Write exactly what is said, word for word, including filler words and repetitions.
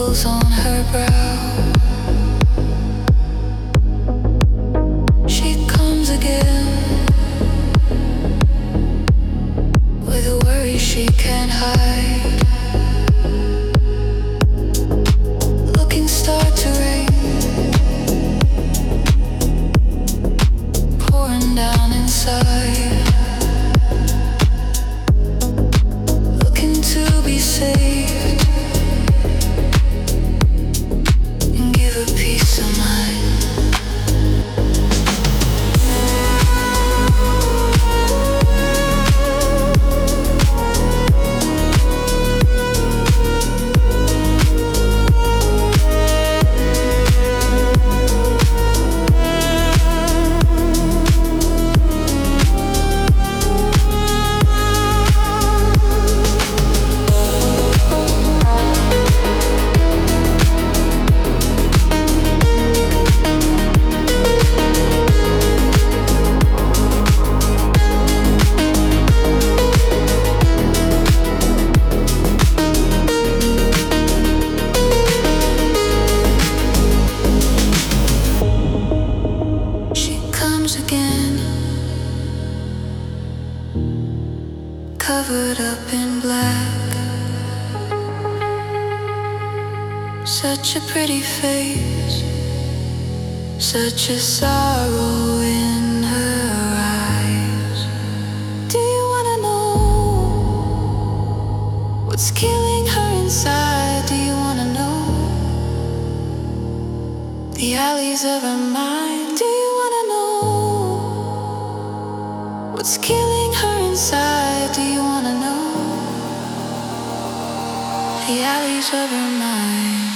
Bubbles on her brow. She comes again with a worry she can't hide. Looking start to rain, pouring down inside. Looking to be saved and give her peace of mind. Again, covered up in black, such a pretty face, such a sorrow in her eyes. Do you wanna know what's killing her inside? Do you wanna know the alleys of her mind? Do you wanna know what's killing her inside? Do you wanna know the alleys of her mind?